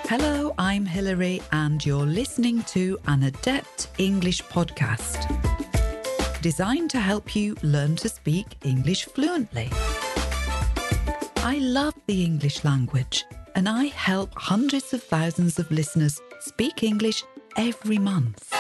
Hello, I'm Hilary and you're listening to an Adept English podcast, designed to help you learn to speak English fluently. I love the English language and I help hundreds of thousands of listeners speak English every month.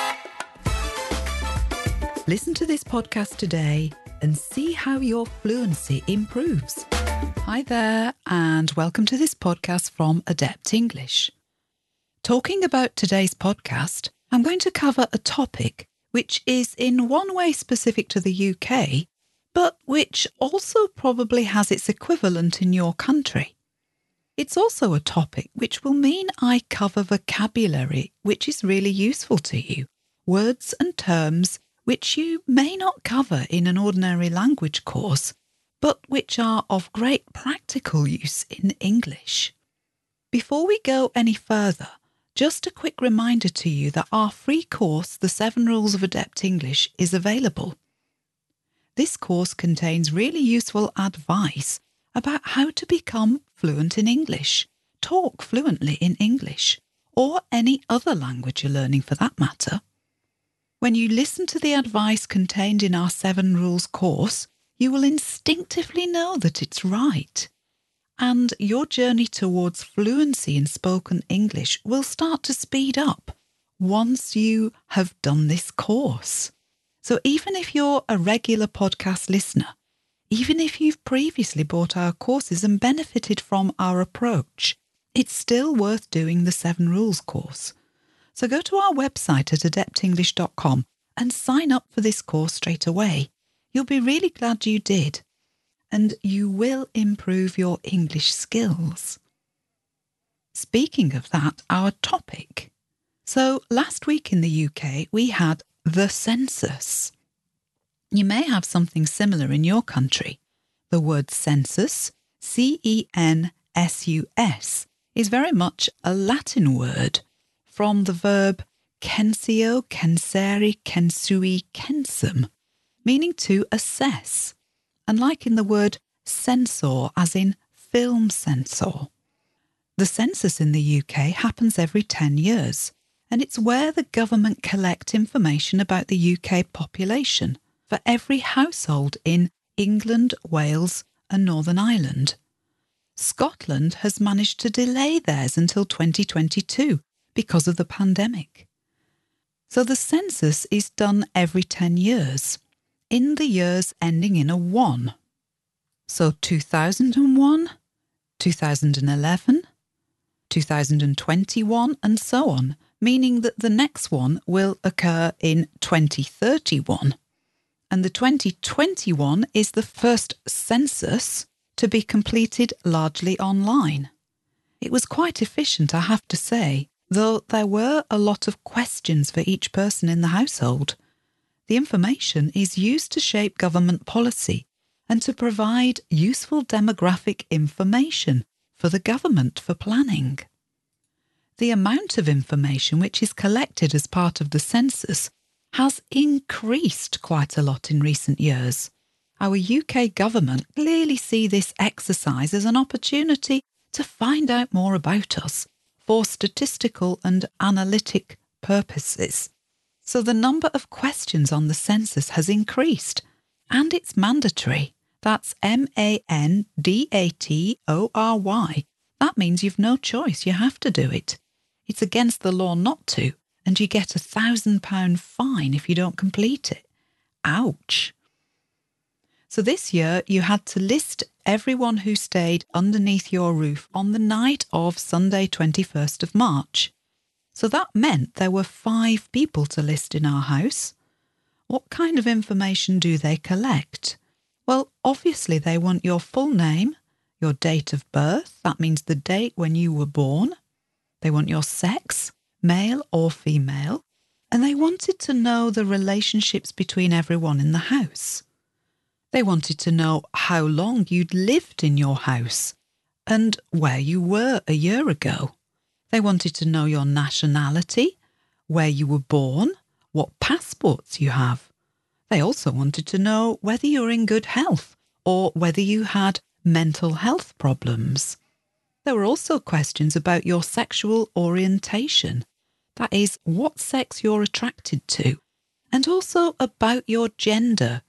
Listen to this podcast today and see how your fluency improves. Hi there and welcome to this podcast from Adept English. Talking about today's podcast, I'm going to cover a topic which is in one way specific to the UK, but which also probably has its equivalent in your country. It's also a topic which will mean I cover vocabulary which is really useful to you, words and terms which you may not cover in an ordinary language course, but which are of great practical use in English. Before we go any further, just a quick reminder to you that our free course, The 7 Rules of Adept English, is available. This course contains really useful advice about how to become fluent in English, talk fluently in English, or any other language you're learning for that matter. When you listen to the advice contained in our 7 Rules course, you will instinctively know that it's right. And your journey towards fluency in spoken English will start to speed up once you have done this course. So even if you're a regular podcast listener, even if you've previously bought our courses and benefited from our approach, it's still worth doing the 7 Rules course. So go to our website at adeptenglish.com and sign up for this course straight away. You'll be really glad you did. And you will improve your English skills. Speaking of that, our topic. So last week in the UK, we had the census. You may have something similar in your country. The word census, C-E-N-S-U-S, is very much a Latin word from the verb censeo, censere, censui, censum, meaning to assess. And like in the word censor, as in film censor. The census in the UK happens every 10 years, and it's where the government collect information about the UK population for every household in England, Wales and Northern Ireland. Scotland has managed to delay theirs until 2022 because of the pandemic. So the census is done every 10 years. In the years ending in a 1. So 2001, 2011, 2021 and so on, meaning that the next one will occur in 2031. And the 2021 is the first census to be completed largely online. It was quite efficient, I have to say, though there were a lot of questions for each person in the household. The information is used to shape government policy and to provide useful demographic information for the government for planning. The amount of information which is collected as part of the census has increased quite a lot in recent years. Our UK government clearly see this exercise as an opportunity to find out more about us for statistical and analytic purposes. So the number of questions on the census has increased, and it's mandatory. That's mandatory. That means you've no choice, you have to do it. It's against the law not to, and you get a £1,000 fine if you don't complete it. Ouch. So this year you had to list everyone who stayed underneath your roof on the night of Sunday 21st of March. So that meant there were 5 people to list in our house. What kind of information do they collect? Well, obviously they want your full name, your date of birth, that means the date when you were born. They want your sex, male or female, and they wanted to know the relationships between everyone in the house. They wanted to know how long you'd lived in your house and where you were a year ago. They wanted to know your nationality, where you were born, what passports you have. They also wanted to know whether you're in good health or whether you had mental health problems. There were also questions about your sexual orientation, that is, what sex you're attracted to, and also about your gender,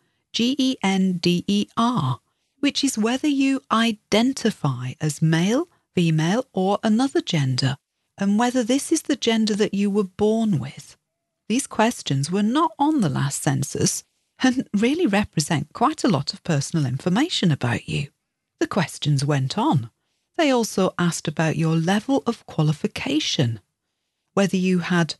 Gender, which is whether you identify as male, female, or another gender, and whether this is the gender that you were born with. These questions were not on the last census and really represent quite a lot of personal information about you. The questions went on. They also asked about your level of qualification, whether you had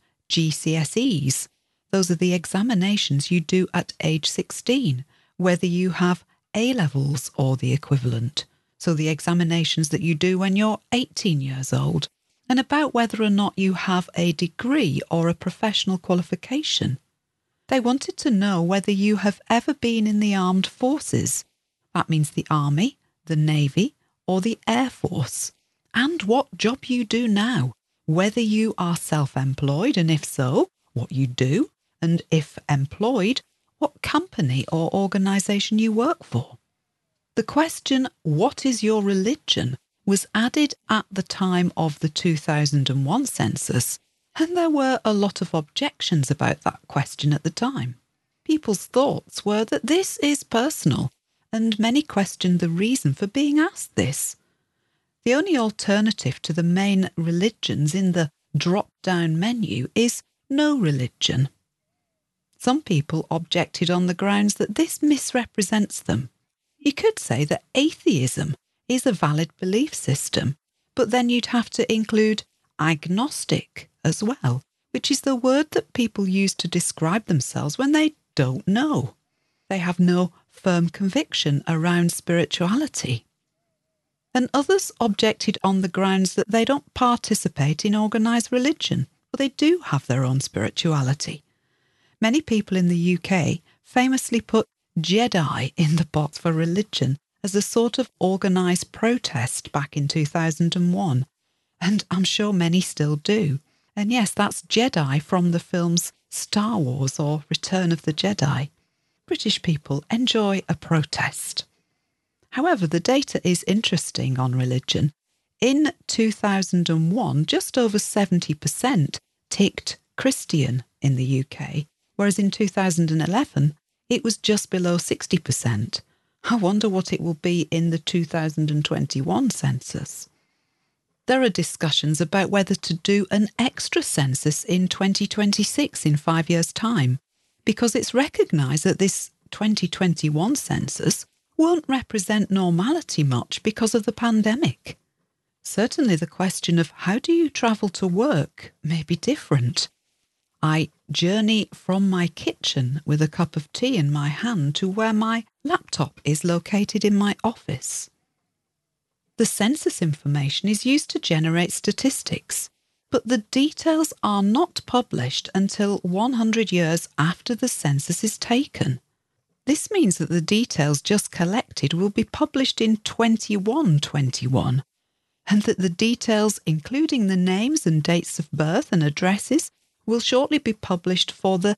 GCSEs, those are the examinations you do at age 16, whether you have A-levels or the equivalent, so the examinations that you do when you're 18 years old, and about whether or not you have a degree or a professional qualification. They wanted to know whether you have ever been in the armed forces. That means the Army, the Navy, or the Air Force, and what job you do now, whether you are self-employed, and if so, what you do, and if employed, what company or organisation you work for. The question, what is your religion, was added at the time of the 2001 census, and there were a lot of objections about that question at the time. People's thoughts were that this is personal, and many questioned the reason for being asked this. The only alternative to the main religions in the drop-down menu is no religion. Some people objected on the grounds that this misrepresents them. You could say that atheism is a valid belief system, but then you'd have to include agnostic as well, which is the word that people use to describe themselves when they don't know. They have no firm conviction around spirituality. And others objected on the grounds that they don't participate in organised religion, but they do have their own spirituality. Many people in the UK famously put Jedi in the box for religion as a sort of organised protest back in 2001, and I'm sure many still do. And yes, that's Jedi from the films Star Wars or Return of the Jedi. British people enjoy a protest. However, the data is interesting on religion. In 2001, just over 70% ticked Christian in the UK, whereas in 2011, it was just below 60%. I wonder what it will be in the 2021 census. There are discussions about whether to do an extra census in 2026 in 5 years' time, because it's recognised that this 2021 census won't represent normality much because of the pandemic. Certainly the question of how do you travel to work may be different. I journey from my kitchen with a cup of tea in my hand to where my laptop is located in my office. The census information is used to generate statistics, but the details are not published until 100 years after the census is taken. This means that the details just collected will be published in 2121, and that the details, including the names and dates of birth and addresses, will shortly be published for the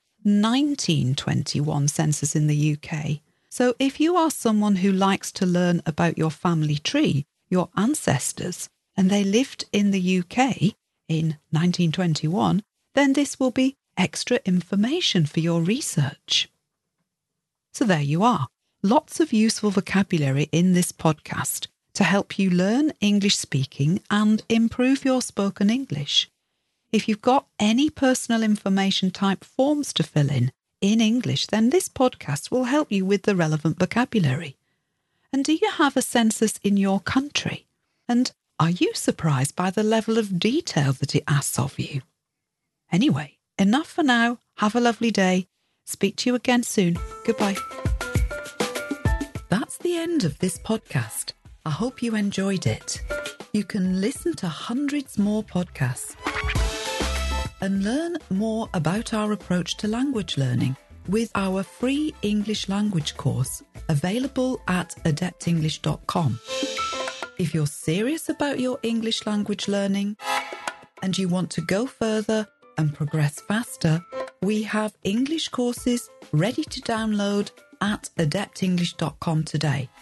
1921 census in the UK. So if you are someone who likes to learn about your family tree, your ancestors, and they lived in the UK in 1921, then this will be extra information for your research. So there you are. Lots of useful vocabulary in this podcast to help you learn English speaking and improve your spoken English. If you've got any personal information type forms to fill in English, then this podcast will help you with the relevant vocabulary. And do you have a census in your country? And are you surprised by the level of detail that it asks of you? Anyway, enough for now. Have a lovely day. Speak to you again soon. Goodbye. That's the end of this podcast. I hope you enjoyed it. You can listen to hundreds more podcasts and learn more about our approach to language learning with our free English language course available at adeptenglish.com. If you're serious about your English language learning and you want to go further and progress faster, we have English courses ready to download at adeptenglish.com today.